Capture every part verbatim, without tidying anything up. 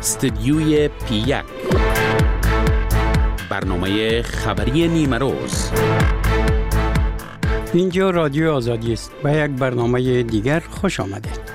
استدیوی پی یک، برنامه خبری نیمه روز. اینجا رادیو آزادی است. به یک برنامه دیگر خوش آمدید.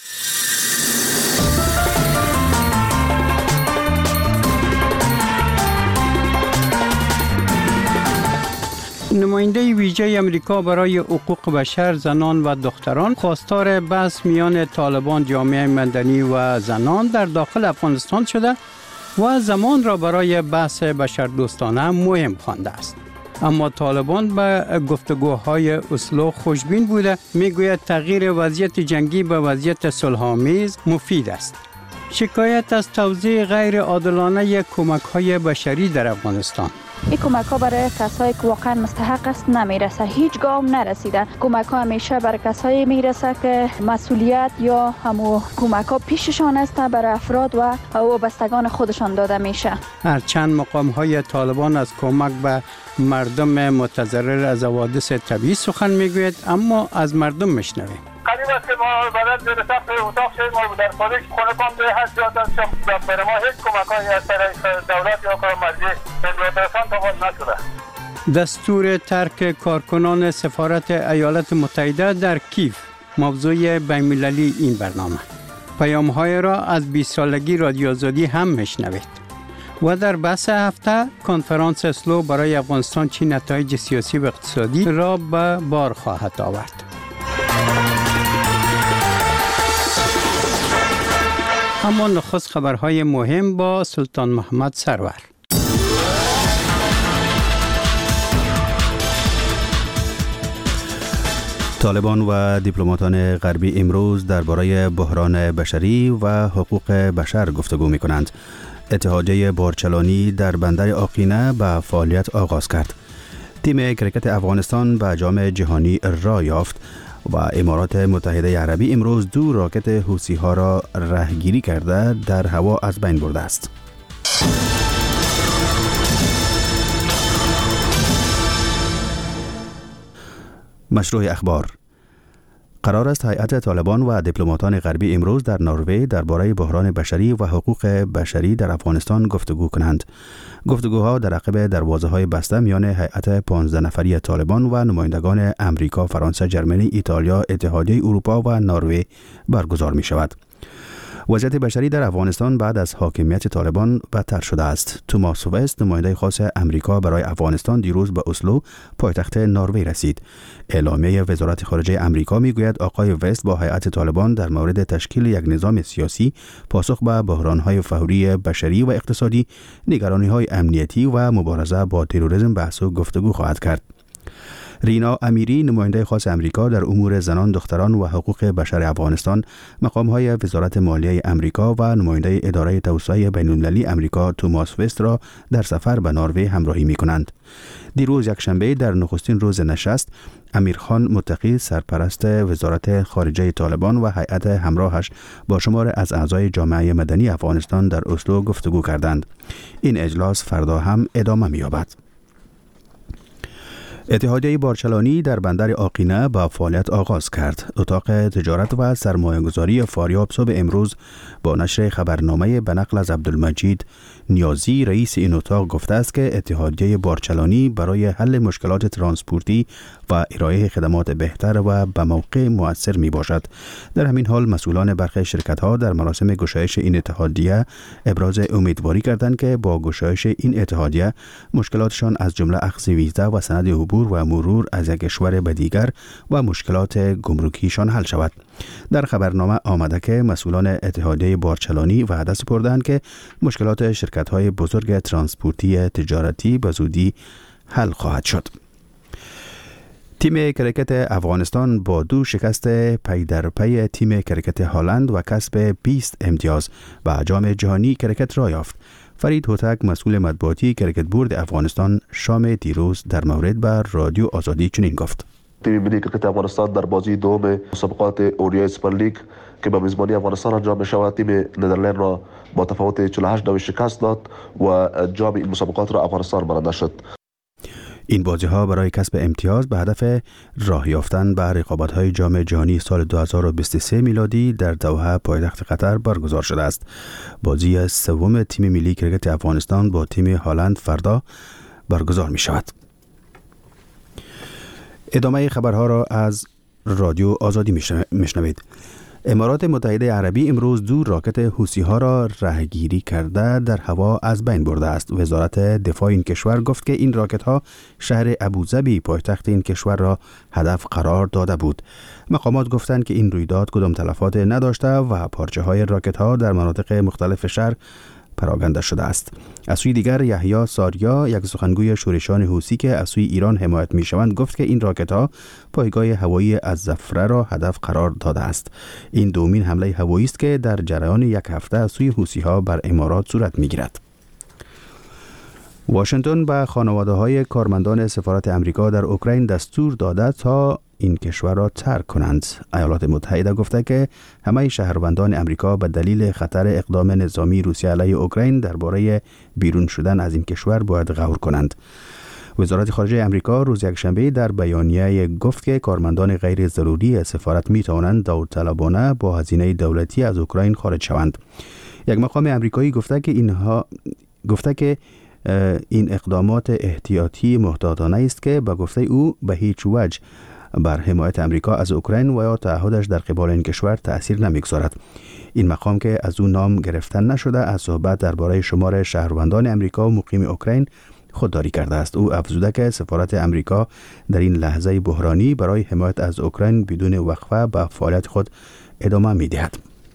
نماینده ویژه امریکا برای حقوق بشر، زنان و دختران خواستار بحث میان طالبان، جامعه مدنی و زنان در داخل افغانستان شده و زمان را برای بحث بشردوستانه مهم خوانده است. اما طالبان به گفتگوهای اسلو خوشبین بوده، میگوید تغییر وضعیت جنگی به وضعیت صلح‌آمیز مفید است. شکایت از توزیع غیر عادلانه کمک‌های بشری در افغانستان. این کمک ها برای کسایی که واقعا مستحق است نمیرسه، هیچ گام نرسیده. کمک ها همیشه برای کسایی میرسه که مسئولیت یا همو کمک ها پیششان است، برای افراد و وابستگان خودشان داده میشه. هرچند مقام های طالبان از کمک به مردم متضرر از حوادث طبیعی سخن میگوید، اما از مردم میشنویم. قریب است که ما بعد در سطح اتاق شدیم و در خارج خونه کام به هست جات است که برای ما هیچ کمک‌هایی از طرف دولت یا کارمزدی ملی‌داران تا نشده. دستور ترک کارکنان سفارت ایالات متحده در کیف موضوع بین‌المللی این برنامه. پیام‌های را از بیست سالگی رادیو آزادی هم میشنوید. و در بحث هفته کنفرانس اسلو برای افغانستان چی نتایج سیاسی و اقتصادی را به بار خواهد آورد. اما نخست خبرهای مهم با سلطان محمد سرور. طالبان و دیپلماتان غربی امروز درباره بحران بشری و حقوق بشر گفتگو می کنند. اتحادیه بارچلانی در بندر آقینه به فعالیت آغاز کرد. تیم کرکت افغانستان به جام جهانی را یافت و امارات متحده عربی امروز دو راکت حوثی ها را رهگیری کرده در هوا از بین برده است. مشروع اخبار. قرار است هیئت طالبان و دیپلماتان غربی امروز در نروژ درباره بحران بشری و حقوق بشری در افغانستان گفتگو کنند. گفتگوها در عقب دروازه‌های بسته میان هیئت پانزده نفری طالبان و نمایندگان امریکا، فرانسه، ژرمنی، ایتالیا، اتحادیه اروپا و نروژ برگزار می شود. وضعیت بشری در افغانستان بعد از حاکمیت طالبان بدتر شده است. توماس وست، نماینده خاص امریکا برای افغانستان، دیروز به اسلو، پایتخت نروژ رسید. اعلامیه وزارت خارجه امریکا میگوید آقای وست با هیئت طالبان در مورد تشکیل یک نظام سیاسی پاسخ به بحران‌های فوری بشری و اقتصادی، نگرانی‌های امنیتی و مبارزه با تروریسم بحث و گفتگو خواهد کرد. رینا امیری، نماینده خاص امریکا در امور زنان، دختران و حقوق بشر افغانستان، مقام‌های وزارت مالیه امریکا و نماینده اداره توسعه بین‌المللی امریکا توماس وست را در سفر به نروژ همراهی می‌کنند. دیروز یکشنبه در نخستین روز نشست، امیرخان متقی، سرپرست وزارت خارجه طالبان و هیئت همراهش با شمار از اعضای جامعه مدنی افغانستان در اسلو گفتگو کردند. این اجلاس فردا هم ادامه می‌یابد. اتحادیه بارچلانی در بندر آقینه با فعالیت آغاز کرد. اتاق تجارت و سرمایه‌گذاری فاریاب صبح امروز با نشر خبرنامه به نقل از عبدالمجید نیازی، رئیس این اتاق، گفته است که اتحادیه بارچلانی برای حل مشکلات ترانسپورتی و ارائه خدمات بهتر و به موقع مؤثر می باشد. در همین حال مسئولان برخی شرکت‌ها در مراسم گشایش این اتحادیه ابراز امیدواری کردند که با گشایش این اتحادیه مشکلاتشان از جمله اخذ ویزا و سند عبور و مرور از یک کشور به دیگر و مشکلات گمرکیشان حل شود. در خبرنامه آمده که مسئولان اتحادیه بارچلانی وعده سپردند که مشکلات شرکت‌های بزرگ ترانسپورتی تجارتی به زودی حل خواهد شد. تیم کرکت افغانستان با دو شکست پی در پی تیم کرکت هلند و کسب بیست امتیاز و جام جهانی کرکت را یافت. فرید هوتک، مسئول مطبوعاتی کرکت بورد افغانستان، شام دیروز در مورد بر رادیو آزادی چنین گفت: تیم ملی کرکت افغانستان در بازی دوم مسابقات اوریای سوپر لیگ که به میزبانی افغانستان انجام می شود، تیم ندرلند را با تفاوت چهل و هشت نوع شکست داد و جام این مسابقات را افغانستان برنده شد. این بازی‌ها برای کسب امتیاز به هدف راه یافتن به رقابت‌های جام جهانی سال دو هزار و بیست و سه میلادی در دوحه پایتخت قطر برگزار شده است. بازی سوم تیم ملی کرکت افغانستان با تیم هلند فردا برگزار می‌شود. ادامه خبرها را از رادیو آزادی میشنوید. امارات متحده عربی امروز دو راکت حوثی‌ها را رهگیری کرده در هوا از بین برده است. وزارت دفاع این کشور گفت که این راکت‌ها شهر ابوظبی پایتخت این کشور را هدف قرار داده بود. مقامات گفتند که این رویداد کدام تلفات نداشته و پارچه‌های راکت‌ها در مناطق مختلف شهر پراکنده شده است. از سوی دیگر یحیی ساریا، یک سخنگوی شورشان حوثی که از سوی ایران حمایت می‌شوند، گفت که این راکت‌ها پایگاه هوایی الزفره را هدف قرار داده است. این دومین حمله هوایی است که در جریان یک هفته از سوی حوثی‌ها بر امارات صورت می‌گیرد. واشنگتن به خانواده‌های کارمندان سفارت امریکا در اوکراین دستور داده تا این کشور را ترک کنند. ایالات متحده گفته که همه شهروندان امریکا به دلیل خطر اقدام نظامی روسیه علیه اوکراین درباره بیرون شدن از این کشور باید غور کنند. وزارت خارجه امریکا روز یکشنبه در بیانیه گفت که کارمندان غیر ضروری سفارت می توانند داوطلبانه با هزینه دولتی از اوکراین خارج شوند. یک مقام امریکایی گفته که اینها گفته که این اقدامات احتیاطی محتاطانه است که به گفته او به هیچ وجه بر حمایت امریکا از اوکراین و یا تعهدش در قبال این کشور تأثیر نمیگذارد. این مقام که از او نام گرفتن نشده از صحبت درباره شمار شهروندان امریکا و مقیم اوکراین خودداری کرده است. او افزوده که سفارت امریکا در این لحظه بحرانی برای حمایت از اوکراین بدون وقفه به فعالیت خود ادامه می‌دهد.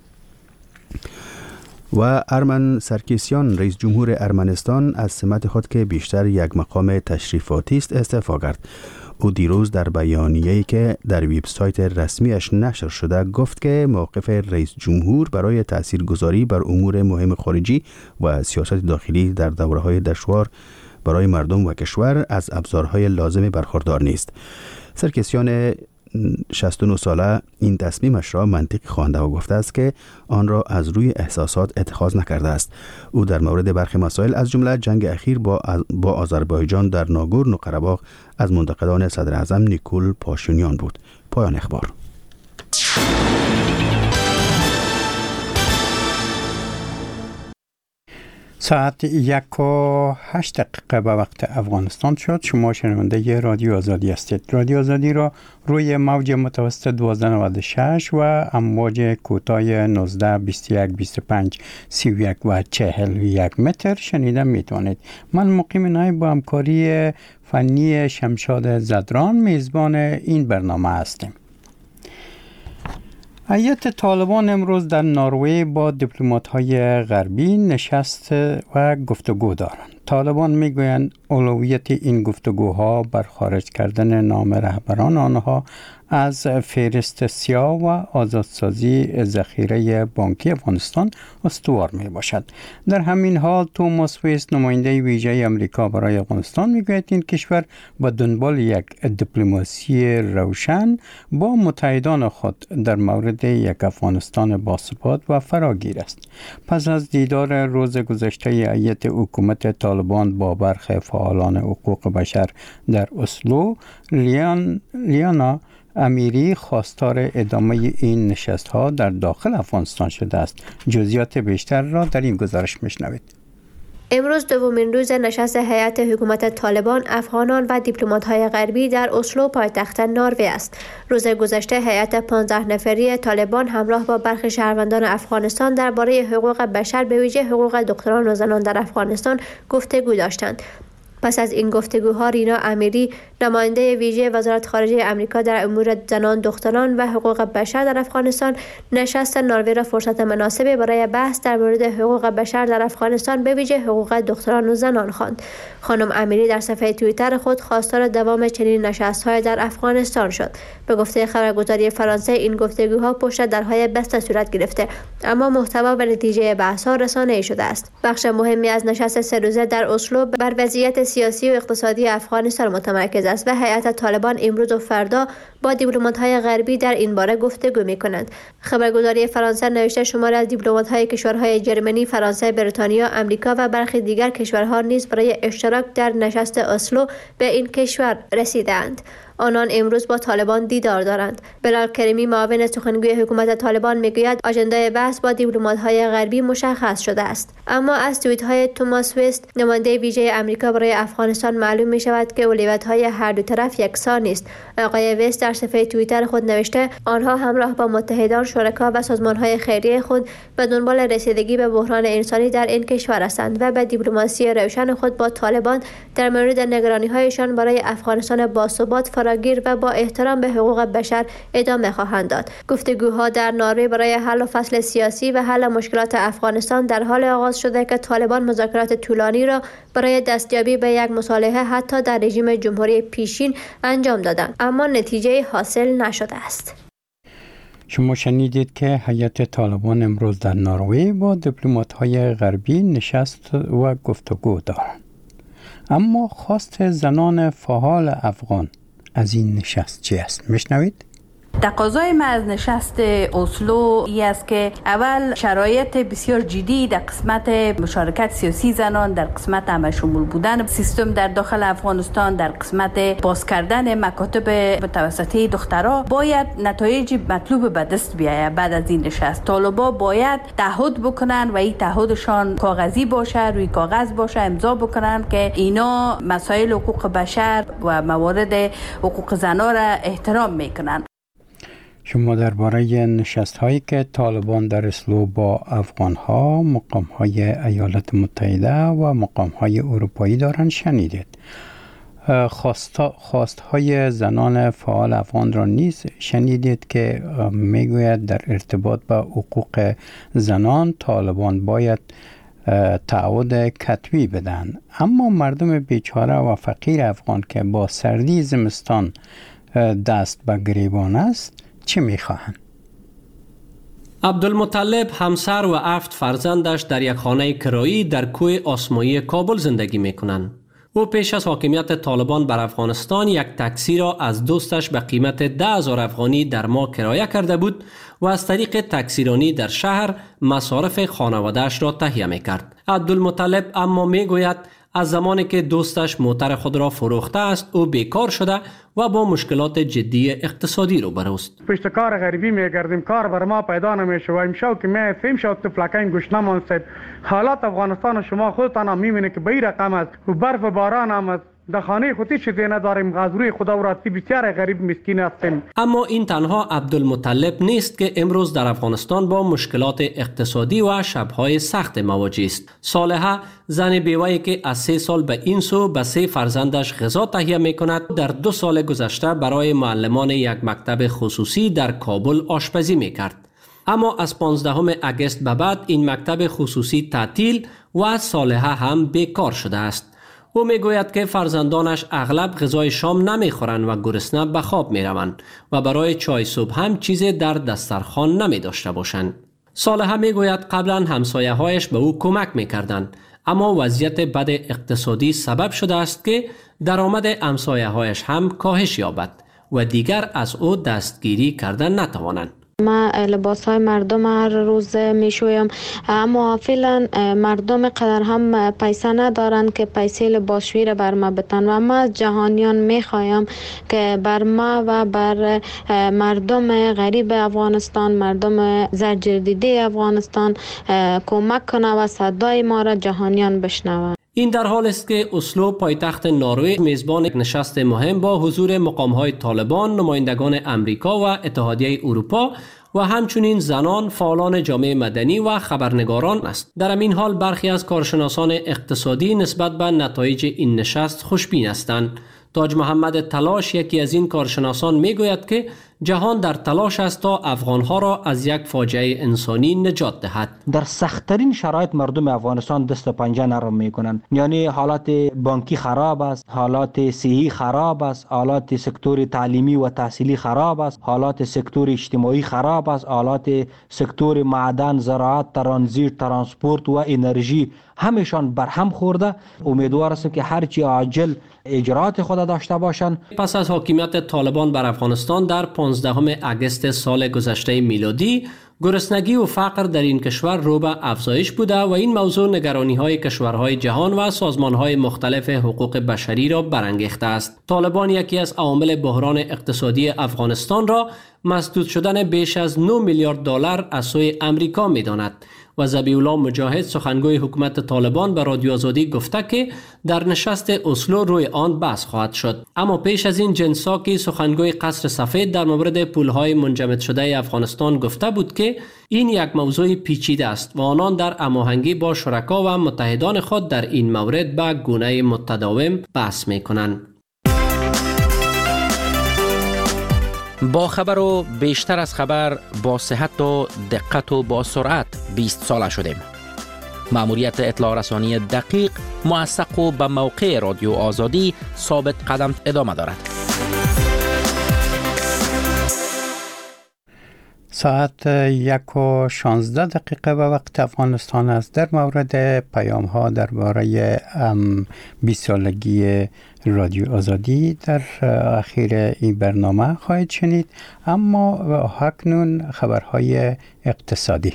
و ارمن سرکیسیان، رئیس جمهور ارمنستان، از سمت خود که بیشتر یک مقام تشریفاتی است استعفا کرد. او دیروز در بیانیه‌ای که در وبسایت رسمیش نشر شده گفت که موقف رئیس جمهور برای تاثیرگذاری بر امور مهم خارجی و سیاست داخلی در دوره‌های دشوار برای مردم و کشور از ابزارهای لازم برخوردار نیست. سرکیسیان شصت و نه ساله این تصمیمش را منطقی خوانده و گفته است که آن را از روی احساسات اتخاذ نکرده است. او در مورد برخی مسائل از جمله جنگ اخیر با با آذربایجان در ناگورنو قره‌باغ از منتقدان صدر اعظم نیکول پاشینیان بود. پایان اخبار. ساعت یک و هشت دقیقه به وقت افغانستان شد. شما شنونده رادیو آزادی هستید. رادیو آزادی را روی موج متوسط دوازده نود و شش و امواج کوتاه نوزده بیست و یک بیست و پنج سی و یک و چهل و یک متر شنیده میتوانید. من مقیم نایب با همکاری فنی شمشاد زدران میزبان این برنامه هستیم. هیئت طالبان امروز در نروژ با دیپلمات‌های غربی نشست و گفتگو دارند. طالبان میگویند اولویت این گفتگوها بر خارج کردن نام رهبران آنها از فهرست سیاه و آزادسازی ذخیره بانکی افغانستان استوار می باشد. در همین حال توماس ویس، نماینده ویژه امریکا برای افغانستان، میگوید این کشور با دنبال یک دیپلماسی روشن با متحدان خود در مورد یک افغانستان باثبات و فراگیر است. پس از دیدار روز گذشته هیئت حکومت طالبان با برخی فعالان حقوق بشر در اسلو، لیان لیانا امیری خواستار ادامه این نشست‌ها در داخل افغانستان شده است. جزئیات بیشتر را در این گزارش میشنوید. امروز دومین روز نشست هیئت حکومت طالبان، افغانان و دیپلمات‌های غربی در اسلو پایتخت نروژ است. روز گذشته هیئت پانزده نفری طالبان همراه با برخی شهروندان افغانستان درباره حقوق بشر، به ویژه حقوق دختران و زنان در افغانستان گفتگو داشتند. پس از این گفتگوها رینا امیری، نماینده ویژه وزارت خارجه امریکا در امور زنان، دختران و حقوق بشر در افغانستان، نشست نروژ را فرصت مناسبی برای بحث در مورد حقوق بشر در افغانستان، به ویژه حقوق دختران و زنان خواند. خانم امیری در صفحه توییتر خود خواستار دوام چنین نشست‌های در افغانستان شد. به گفته خبرگزاری فرانسه، این گفتگوها پشت درهای بسته صورت گرفته، اما محتوا و نتیجه بحث‌ها رسانه‌ای شده است. بخش مهمی از نشست سه روزه در اسلو بر وضعیت سیاسی و اقتصادی افغانستان متمرکز است و هیئت طالبان امروز و فردا با دیپلمات‌های غربی در این باره گفتگو می‌کنند. خبرگزاری فرانسه نوشته شماری از دیپلمات‌های کشورهای جرمنی، فرانسه، بریتانیا، آمریکا و برخی دیگر کشورها نیز برای اشتراک در نشست اسلو به این کشور رسیدند. آنان امروز با طالبان دیدار دارند. بلال کریمی معاون سخنگوی حکومت طالبان میگوید آژندای بحث با دیپلمات‌های غربی مشخص شده است. اما از توییت‌های توماس وست نماینده ویژه آمریکا برای افغانستان معلوم می شود که اولویت‌های هر دو طرف یکسان نیست. آقای وست در صفحه توییتر خود نوشته آنها همراه با متحدان، شرکا و سازمان‌های خیریه خود به دنبال رسیدگی به بحران انسانی در این کشور هستند و به دیپلماسی روشن خود با طالبان در مورد نگرانی‌هایشان برای افغانستان باثبات، فراگیر و با احترام به حقوق بشر ادامه خواهند داد. گفتگوها در نروژ برای حل و فصل سیاسی و حل مشکلات افغانستان در حال آغاز شده که طالبان مذاکرات طولانی را برای دستیابی به یک مصالحه حتی در رژیم جمهوری پیشین انجام دادند، اما نتیجه حاصل نشده است. شما شنیدید که هیئت طالبان امروز در نروژ با دیپلمات‌های غربی نشست و گفتگو دارند. اما خواست زنان فعال افغان از این نشست چی است؟ میشنوید؟ تقاضای ما از نشست اسلو ای است که اول شرایط بسیار جدی در قسمت مشارکت سیاسی زنان، در قسمت همه شمول بودن سیستم در داخل افغانستان، در قسمت باز کردن مکاتب متوسطه دخترها باید نتایج مطلوب به دست بیاید. بعد از این نشست طالبا باید تعهد بکنن و این تعهدشان کاغذی باشه، روی کاغذ باشه، امضا بکنن که اینا مسائل حقوق بشر و موارد حقوق زنان را احترام میکنن. شما درباره نشست هایی که طالبان در اسلو با افغان ها، مقام های ایالات متحده و مقام های اروپایی دارند شنیدید. خواست, خواست های زنان فعال افغان را نیز شنیدید که میگوید در ارتباط با حقوق زنان طالبان باید تعهد کتبی بدن. اما مردم بیچاره و فقیر افغان که با سردی زمستان دست به گریبان است چی میخواهند؟ عبدالمطلب همسر و هفت فرزندش در یک خانه کرایی در کوه آسمایی کابل زندگی میکنند. او پیش از حاکمیت طالبان بر افغانستان یک تاکسی را از دوستش به قیمت ده هزار افغانی در ماه کرایه کرده بود و از طریق تاکسیرانی در شهر مصارف خانواده‌اش را تهیه میکرد. عبدالمطلب اما میگوید از زمانی که دوستش موتر خود را فروخته است او بیکار شده و با مشکلات جدی اقتصادی روبرو است. پشت کار غریبی میگردیم، کار بر ما پیدا نمیشه و امشو که می فهم شد تو فلکین گوشنمان است. حالات افغانستان شما خودتان هم میبینید که به این رقم است و برف و باران هم است. در خانه خودی چیزی نداریم، غذای خدا و راستی بسیار غریب مسکین هستیم. اما این تنها عبدالمطلب نیست که امروز در افغانستان با مشکلات اقتصادی و شبهای سخت مواجه است. صالحه زن بیوه‌ای که از سه سال به این سو به سه فرزندش غذا تهیه میکند در دو سال گذشته برای معلمان یک مکتب خصوصی در کابل آشپزی میکرد. اما از پانزدهم اگست به بعد این مکتب خصوصی تعطیل و صالحه هم بیکار شده است. او میگوید که فرزندانش اغلب غذای شام نمیخورند و گرسنه به خواب میروند و برای چای صبح هم چیزی در دسترخوان نمی داشته باشند. صالحه میگوید قبلا همسایه‌هایش به او کمک میکردند، اما وضعیت بد اقتصادی سبب شده است که درآمد همسایه‌هایش هم کاهش یابد و دیگر از او دستگیری کردن نتوانند. ما لباس های مردم هر روز میشویم، اما فعلا مردم قدر هم پیسه ندارند که پیسه لباسشویی را بر ما بتن و ما از جهانیان میخوایم که بر ما و بر مردم غریب افغانستان، مردم زرجردیده افغانستان کمک کنه و صدای ما را جهانیان بشنوند. این در حال است که اسلو پایتخت نروژ میزبان نشست مهم با حضور مقام‌های طالبان، نمایندگان امریکا و اتحادیه اروپا و همچنین زنان، فعالان جامعه مدنی و خبرنگاران است. در این حال برخی از کارشناسان اقتصادی نسبت به نتایج این نشست خوشبین هستند. تاج محمد تلاش یکی از این کارشناسان میگوید که جهان در تلاش است تا افغانها را از یک فاجعه انسانی نجات دهد. در سخت‌ترین شرایط مردم افغانستان دست و پنجه نرم میکنند. یعنی حالات بانکی خراب است، حالات صحی خراب است، حالات سکتور تعلیمی و تحصیلی خراب است، حالات سکتور اجتماعی خراب است، حالات سکتور معدن، زراعت، ترانزیت، ترانسپورت و انرژی همشان بر هم خورده. امیدوار هستم که هرچی عاجل اجرات خود داشته باشند. پس از حاکمیت طالبان بر افغانستان در پانزدهم اگست سال گذشته میلادی، گرسنگی و فقر در این کشور رو به افزایش بوده و این موضوع نگرانی‌های کشورهای جهان و سازمان‌های مختلف حقوق بشری را برانگیخته است. طالبان یکی از عوامل بحران اقتصادی افغانستان را مسدود شدن بیش از نه میلیارد دلار از سوی امریکا می‌داند و ذبیح الله مجاهد سخنگوی حکومت طالبان به رادیو آزادی گفته که در نشست اسلو روی آن بحث خواهد شد. اما پیش از این جنساکی سخنگوی قصر سفید در مورد پولهای منجمد شده افغانستان گفته بود که این یک موضوع پیچیده است و آنان در هماهنگی با شرکا و متحدان خود در این مورد به گونه متداوم بحث می‌کنند. با خبر و بیشتر از خبر، با صحت و دقت و با سرعت بیست ساله شدیم. مأموریت اطلاع رسانی دقیق، موثق و به موقع رادیو آزادی ثابت قدم ادامه دارد. ساعت یک و شانزده دقیقه به وقت افغانستان است. در مورد پیام ها درباره بیست سالگی رادیو آزادی در اخیر این برنامه خواهید شنید، اما اکنون خبرهای اقتصادی.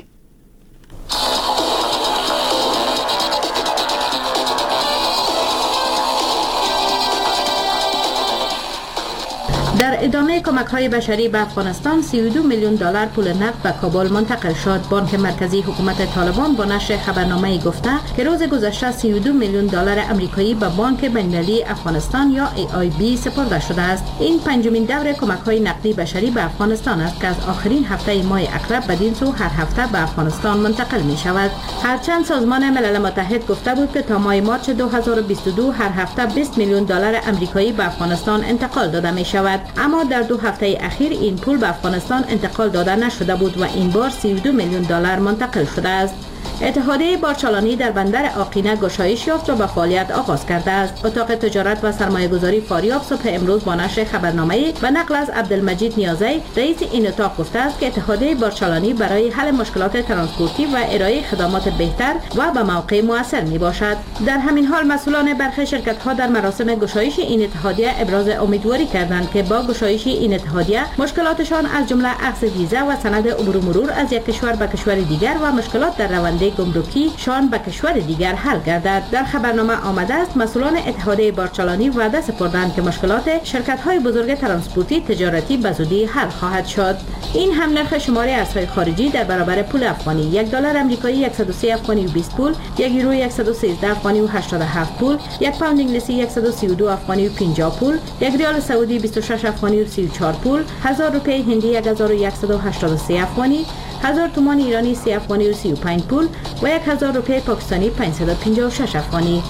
در ادامه کمک‌های بشری به افغانستان سی و دو میلیون دلار پول نقد به کابل منتقل شد. بانک مرکزی حکومت طالبان با نشر خبرنامه‌ای گفته که روز گذشته سی و دو میلیون دلار آمریکایی به بانک بین‌المللی افغانستان یا ای آی بی سپرده شده است. این پنجمین دور کمک‌های نقدی بشری به افغانستان است که از آخرین هفته ماه اکرب بدین سو هر هفته به افغانستان منتقل می‌شود. هرچند سازمان ملل متحد گفته بود که تا ماه مارس دو هزار و بیست و دو هر هفته بیست میلیون دلار آمریکایی به افغانستان انتقال داده می‌شود، اما در دو هفته اخیر این پول به افغانستان انتقال داده نشده بود و این بار سی و دو میلیون دلار منتقل شده است. اتحادیه بارچالانی در بندر آقینه گشایش یافت و به فعالیت آغاز کرده است. اتاق تجارت و سرمایه‌گذاری فاریاب صبح امروز با نشر خبرنامه‌ای و نقل از عبدالمجید نیازی رئیس این اتاق گفته است که اتحادیه بارچالانی برای حل مشکلات ترانسپورتی و ارائه خدمات بهتر و به موقع مؤثر میباشد. در همین حال مسئولان برخی شرکت‌ها در مراسم گشایش این اتحادیه ابراز امیدواری کردند که با گشایش این اتحادیه مشکلاتشان از جمله اخذ ویزا و سند عبور و مرور از یک کشور به کشور دیگر و مشکلات در رونده گمرکی شان به کشور دیگر حل گردد. در خبرنامه آمده است مسئولان اتحادیه بارچالانی وعده سپردند که مشکلات شرکت‌های بزرگ ترانسپورتی تجارتی به زودی حل خواهد شد. این هم نرخ شماره ارزهای خارجی در برابر پول افغانی: یک دلار آمریکایی صد و سه افغانی و بیست پول، یک یورو صد و سیزده افغانی و هشتاد و هفت پول، یک پوند انگلیسی صد و سی و دو افغانی و پنجاه پول، یک ریال سعودی بیست و شش افغانی و سی و چهار پول، هزار روپیه هندی یک هزار و صد و هشتاد و سه افغانی، هزار تومان ایرانی سی افغانی و سی و پنج پول و یک هزار روپیه پاکستانی پانصد و پنجاه و شش افغانی.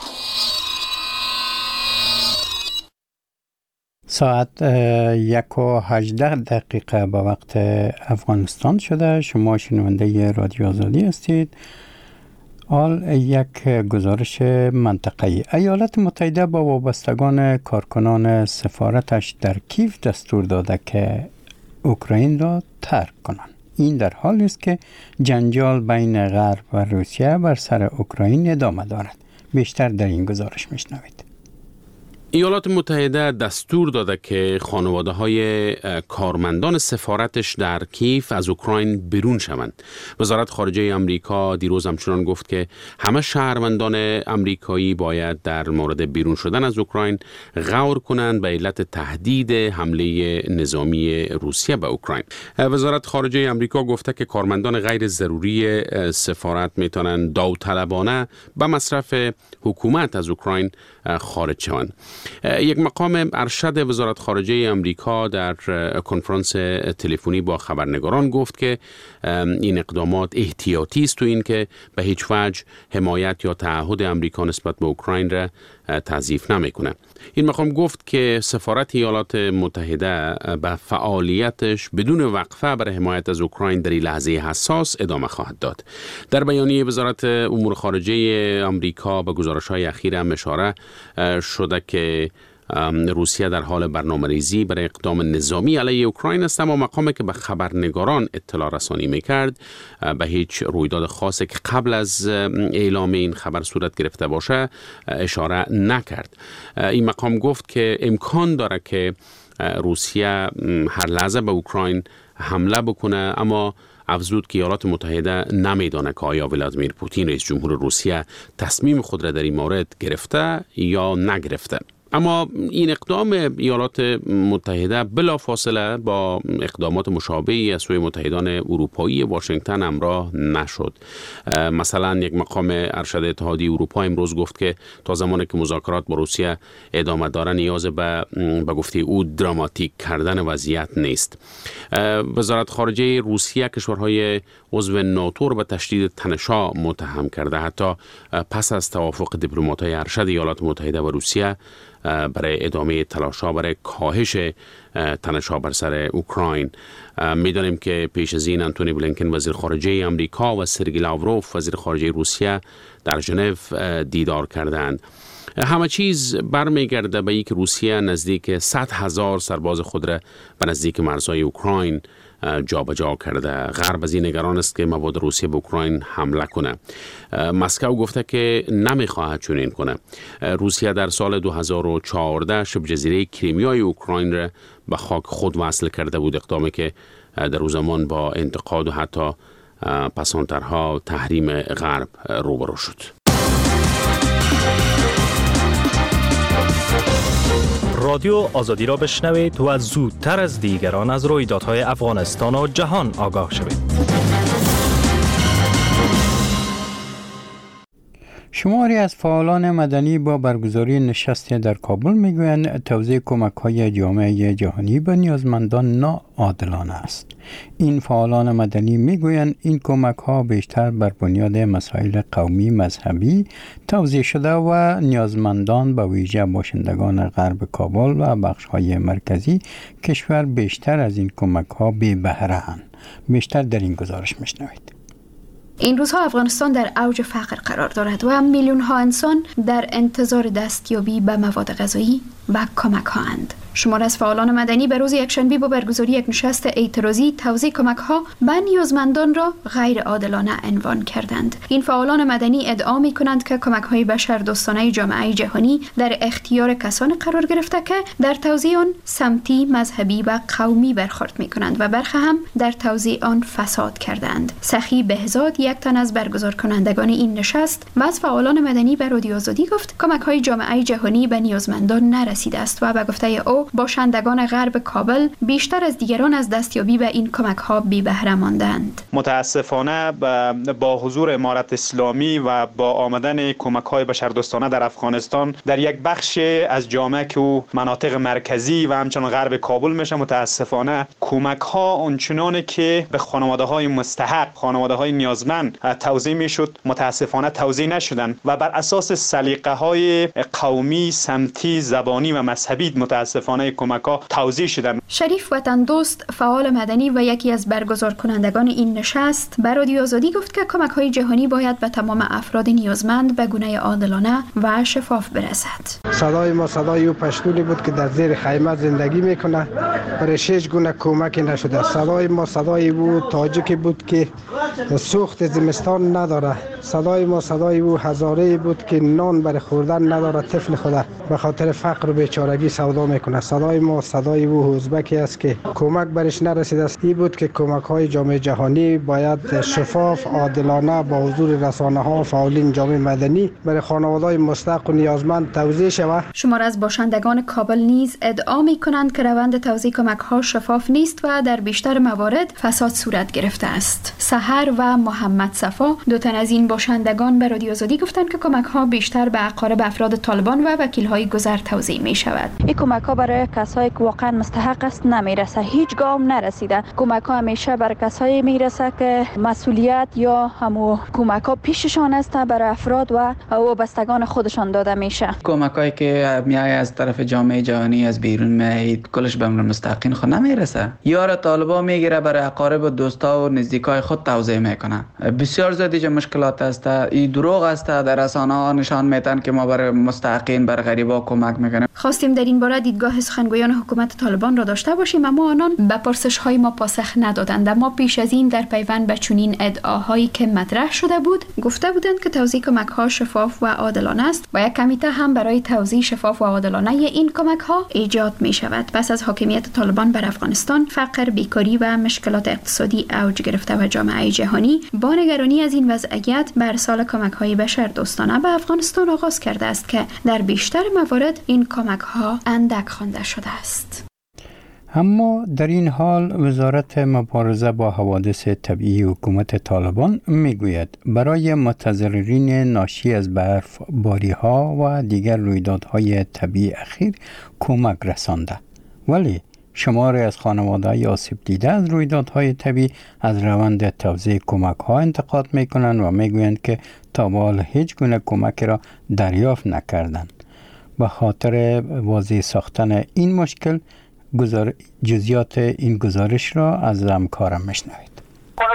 ساعت یک و هجده دقیقه به وقت افغانستان شده. شما شنونده رادیو آزادی هستید. حال یک گزارش منطقه‌ای. ایالات متحده با وابستگان کارکنان سفارتش در کیف دستور داده که اوکراین را ترک کنند. این در حالی است که جنجال بین غرب و روسیه بر سر اوکراین ادامه دارد. بیشتر در این گزارش میشنوید. ایالات متحده دستور داده که خانواده‌های کارمندان سفارتش در کیف از اوکراین بیرون شوند. وزارت خارجه آمریکا دیروز همچنان گفت که همه شهروندان آمریکایی باید در مورد بیرون شدن از اوکراین غور کنند به علت تهدید حمله نظامی روسیه به اوکراین. وزارت خارجه آمریکا گفته که کارمندان غیر ضروری سفارت میتونن داوطلبانه به مصرف حکومت از اوکراین خارج شوند. یک مقام ارشد وزارت خارجه آمریکا در کنفرانس تلفنی با خبرنگاران گفت که این اقدامات احتیاطی است و این که به هیچ وجه حمایت یا تعهد آمریکا نسبت به اوکراین را تضعیف نمیکنه. این مقام گفت که سفارت ایالات متحده به فعالیتش بدون وقفه برای حمایت از اوکراین در این لحظه حساس ادامه خواهد داد. در بیانیه وزارت امور خارجه آمریکا به گزارش‌های اخیر هم اشاره شده که روسیه در حال برنامه‌ریزی برای اقدام نظامی علیه اوکراین است، اما مقامی که به خبرنگاران اطلاع رسانی میکرد به هیچ رویداد خاصی که قبل از اعلام این خبر صورت گرفته باشه اشاره نکرد. این مقام گفت که امکان داره که روسیه هر لحظه به اوکراین حمله بکنه، اما افزود که ایالات متحده نمیدانه که آیا ولادیمیر پوتین رئیس جمهور روسیه تصمیم خود را در این مورد گرفته یا نگرفته. اما این اقدام ایالات متحده بلافاصله با اقدامات مشابهی از سوی متحدان اروپایی واشنگتن همراه نشد. مثلا یک مقام ارشد اتحادیه اروپا امروز گفت که تا زمانی که مذاکرات با روسیه ادامه داره نیاز به به گفته او دراماتیک کردن وضعیت نیست. وزارت خارجه روسیه کشورهای عضو ناتو را به تشدید تنش‌ها متهم کرده، حتی پس از توافق دیپلمات‌های ارشد ایالات متحده و روسیه برای ادامه تلاش‌ها برای کاهش تنش‌ها بر سر اوکراین. می‌دانیم که پیش از این انتونی بلینکن وزیر خارجه آمریکا و سرگئی لاوروف وزیر خارجه روسیه در ژنو دیدار کردند. همه چیز برمیگرده به اینکه روسیه نزدیک صد هزار سرباز خود را به نزدیک مرزهای اوکراین جابجا کرده. غرب از این نگران است که مبادا روسیه به اوکراین حمله کنه. مسکو گفته که نمیخواهد چنین کنه. روسیه در سال دو هزار و چهارده شبه جزیره کریمیای اوکراین را به خاک خود وصل کرده بود، اقدامی که در اون زمان با انتقاد و حتی پسانترها تحریم غرب روبرو شد. رادیو آزادی را بشنوید و زودتر از دیگران از رویدادهای افغانستان و جهان آگاه شوید. شماری از فعالان مدنی با برگزاری نشست در کابل میگویند توزیع کمک‌های جامعه جهانی به نیازمندان ناعادلانه است. این فعالان مدنی میگویند این کمک‌ها بیشتر بر بنیاد مسائل قومی مذهبی توزیع شده و نیازمندان به ویژه باشندگان غرب کابل و بخش‌های مرکزی کشور بیشتر از این کمک‌ها بی بهره اند. بیشتر در این گزارش میشنوید. این روزها افغانستان در اوج فقر قرار دارد و میلیون ها انسان در انتظار دستیابی به مواد غذایی و کمک ها اند. شمار از فعالان مدنی به روز یکشنبه با برگزاری یک نشست اعتراضی توزیع کمک ها به نیازمندان را غیر عادلانه عنوان کردند. این فعالان مدنی ادعا می کنند که کمک های بشردوستانه جامعه جهانی در اختیار کسانی قرار گرفته که در توزیع آن سمتی، مذهبی و قومی برخورد می کنند و برخی هم در توزیع آن فساد کردند. سخی بهزاد یک تن از برگزار کنندگان این نشست و از فعالان مدنی به رادیو آزادی گفت کمک های جامعه جهانی به نیازمندان نرسیده است و به گفته او باشندگان غرب کابل بیشتر از دیگران از دستیابی به این کمک ها بی بهره ماندند. متاسفانه با حضور امارت اسلامی و با آمدن کمک های بشردوستانه در افغانستان در یک بخش از جامعه که مناطق مرکزی و همچنان غرب کابل میشه، متاسفانه کمک ها اونچنانی که به خانواده های مستحق، خانواده های نیازمند توزیع میشد متاسفانه توزیع نشدن و بر اساس سلیقه های قومی، سمتی، زبانی و مذهبی متاسفانه کمک ها توزیع شدن. شریف وطن دوست فعال مدنی و یکی از برگزار کنندگان این نشست بر رادیو آزادی گفت که کمک های جهانی باید به تمام افراد نیازمند به گونه عادلانه و شفاف برسد. صدای ما صدای او پشتونی بود که در زیر خیمه زندگی میکنه، برای شش گونه کمک نشده. صدای ما صدای او تاجیکی بود که سوخت زمستان نداره. صدای ما صدای او هزاره بود که نان برای خوردن نداره، طفل خدا به خاطر فقر و بیچارگی سودا میکنه. صدای ما صدای او ازبکی است که کمک برش نرسیده است. این بود که کمک های جامعه جهانی باید شفاف، عادلانه با حضور رسانه ها و فعالین جامعه مدنی برای خانواده‌های مستحق و نیازمند توزیع شود. شمار از باشندگان کابل نیز ادعا میکنند که روند توزیع کمک ها شفاف نیست و در بیشتر موارد فساد صورت گرفته است. سحر و محمد صفا دو تن از این باشندگان به رادیو آزادی گفتند که کمک ها بیشتر به اقارب افراد طالبان و وکیل های گذر توزیع می شود. این کمک ها برای برای کسایی که واقعا مستحق است نمیرسه، هیچ گام نرسیده. کمک ها همیشه برای کسایی میرسه که مسئولیت یا همو کمک ها پیششان است، برای افراد و وابستگان خودشان داده میشه. کمک هایی که میای از طرف جامعه جهانی از بیرون میاد کلش به مستحقین خود نمیرسه. یار طالبان میگیره برای اقارب و دوستا و نزدیکای خود توزیع میکنه. بسیار زیاد مشکلات است. این دروغ است، در رسانه ها نشان میدن که ما برای مستحقین بر غریبا کمک میکنیم. خواستیم در این باره دیدگاه سخنگویان حکومت طالبان را داشته باشیم، اما آنان به پرسش های ما پاسخ ندادند. ما پیش از این در پیوند به چنین ادعاهایی که مطرح شده بود گفته بودند که توزیع کمک ها شفاف و عادلانه است و یک کمیته هم برای توزیع شفاف و عادلانه این کمک ها ایجاد می شود. پس از حاکمیت طالبان بر افغانستان، فقر، بیکاری و مشکلات اقتصادی اوج گرفته و جامعه جهانی با نگرانی از این وضعیت بر سال کمک های بشر دوستانه به افغانستان آغاز کرده است که در بیشتر موارد این کمک ها اندک خوانده شده است. اما در این حال وزارت مبارزه با حوادث طبیعی حکومت طالبان میگوید برای متضررین ناشی از برفباری ها و دیگر رویدادهای طبیعی اخیر کمک رسانده، ولی شماری از خانواده‌های آسیب دیده از رویدادهای طبیعی از روند توزیع کمک ها انتقاد میکنند و میگویند که تا به حال هیچ گونه کمک را دریافت نکردند. به خاطر واضح ساختن این مشکل گزار... جزئیات این گزارش را از همکارم میشنوید.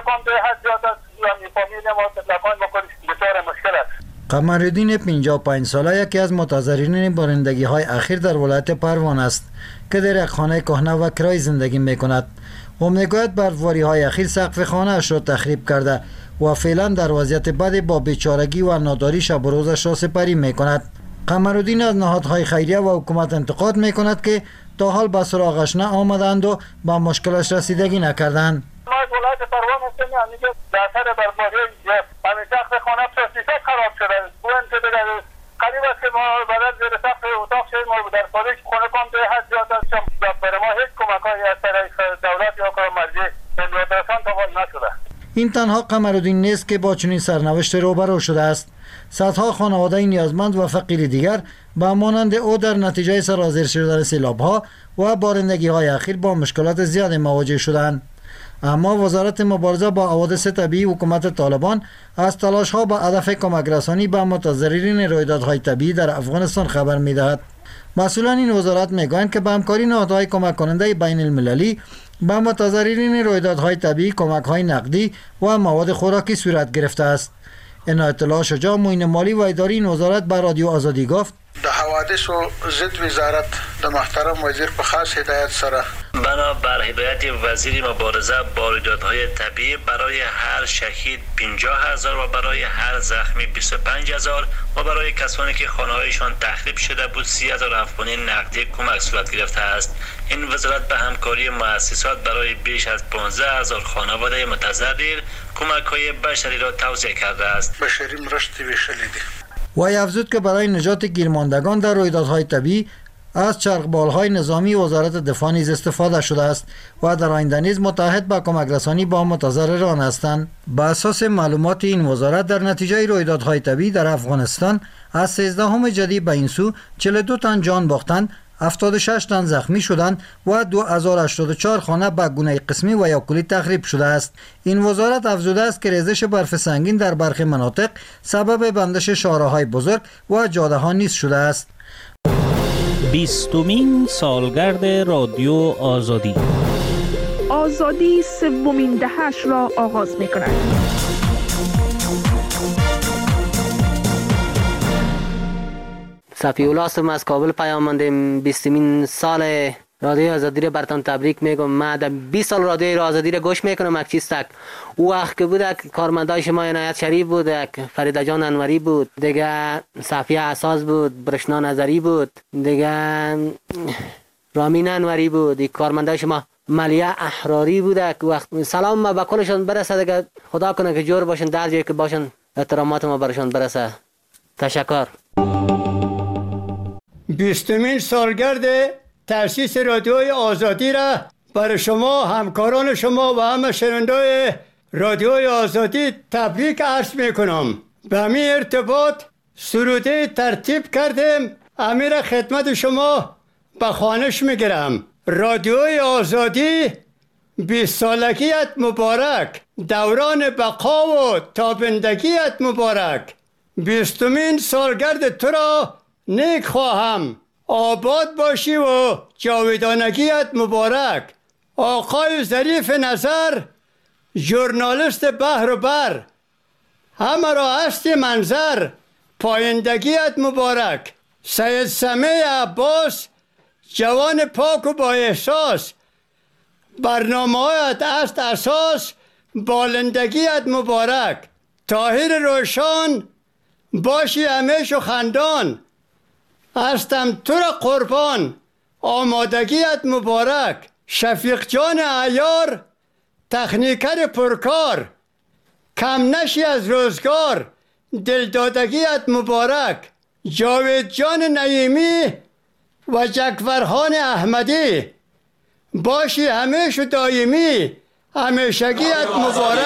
قمرالدین پنجاه و پنج ساله یکی از متضررین بارندگی های اخیر در ولایت پروان است که در یک خانه کهنه و کرای زندگی می کند. او میگوید برفباری های اخیر سقف خانه اش را تخریب کرده و فعلا در وضعیت بد با بیچارگی و ناداری شب و روزش را سپری می کند. قمرالدین از نهادهای خیریه و حکومت انتقاد می کند که تا حال به سراغش نه آمدند و با مشکلش رسیدگی نکردند. ما ولایت پروان هستیم، یعنی که در اثر برفباری همین سقف خانه پلاستیک خراب شده. اون که دیگه قریب است که ما بعد زیر سقف اتاق شدیم و در خارج خونه کام به حد زیاد است که بر ما هیچ کمک‌هایی از طرف دولت یا کارمزدی ملی‌داران تا حال نشده. این تنها قمرالدین نیست که با چنین سرنوشت روبرو شده است. صدها خانواده نیازمند و فقیر دیگر به مانند او در نتیجه سرازیر شدن سیلاب‌ها و بارندگی‌های اخیر با مشکلات زیاد مواجه شدند. اما وزارت مبارزه با حوادث طبیعی حکومت طالبان از تلاش‌ها به هدف کمک رسانی به متضررین رویدادهای طبیعی در افغانستان خبر می‌دهد. مسئولان این وزارت می‌گویند که به همکاری نهادهای کمک کننده بین المللی به متضررین رویدادهای طبیعی کمک‌های نقدی و مواد خوراکی صورت گرفته است. این اطلاع شجاع معین مالی و اداری این وزارت به رادیو آزادی گفت د حوادث و ضد وزارت د محترم وزیر په خاص هدایت سره بنا بر هدایت وزیر مبارزه با رویدادهای طبیعی برای هر شهید پنجاه هزار و برای هر زخمی بیست و پنج هزار و برای کسانی که خانه‌هایشان تخریب شده بود سی هزار افغانی نقدی کمک صورت گرفته است. این وزارت به همکاری مؤسسات برای بیش از پانزده هزار خانواده متضرر کمک‌های بشری را توزیع کرده است. بشری مرستی ویشلیدی. و افزود که برای نجات گیرماندگان در رویدادهای طبیعی از چرخبال‌های نظامی وزارت دفاع نیز استفاده شده است و در آینده نیز متحد به کمک رسانی با متضرران هستند. بر اساس معلومات این وزارت در نتیجه رویدادهای طبیعی در افغانستان از سیزدهم جدی به این سو چهل و دو تن جان باختند، هفتاد و شش تن زخمی شدند و دو هزار و هشتاد و چهار خانه به گونه قسمی و یا کلی تخریب شده است. این وزارت افزوده است که ریزش برف سنگین در برخی مناطق سبب بندش شاهراهای بزرگ و جاده ها نیز شده است. بیستمین سالگرد رادیو آزادی. آزادی سومین دهش را آغاز می کند. صفی‌الله هستم، از کابل پیام ماندیم. بیستمین سال رادیو آزادی را براتون تبریک میگم. من در بیست سال رادیو آزادی را گوش میکنم. یک چیز تک او وقت که بود کارمندای شما عنایت شریف بود، فریده جان انوری بود، دیگه صفیه اساس بود، برشنا نظری بود، دیگه رامین انوری بود، کارمندای شما ملیه احراری بود. وقت سلام ما به کلشون برسه، دیگه خدا کنه که جور باشن، در جایی که باشن احترامات ما برشون برسه. تشکر. بیستمین سالگرد تأسیس رادیوی آزادی را برای شما همکاران شما و همه شنوندای رادیوی آزادی تبریک عرض میکنم. به همین ارتباط سروده ترتیب کردیم، امیر خدمت شما به خانش میگیرم. رادیوی آزادی بیست سالگیت مبارک، دوران بقا و تابندگیت مبارک. بیستمین سالگرد تو را نیک خواهم، آباد باشی و جاودانگیت مبارک. آقای ظریف نظر، ژورنالیست بحر و بر، همه را هستی منظر، پایندگیت مبارک. سید سمیع عباس، جوان پاک و با احساس، برنامه هایت است اساس، بالندگیت مبارک. طاهر روشان، باشی همیشه خندان، هستم تو را قربان، آمادگیت مبارک. شفیق جان عیار، تکنیکر پرکار، کم نشی از روزگار، دلدادگیت مبارک. جاوید جان نعیمی و جکورخان احمدی، باشی همیشه دائمی، همیشگیت مبارک.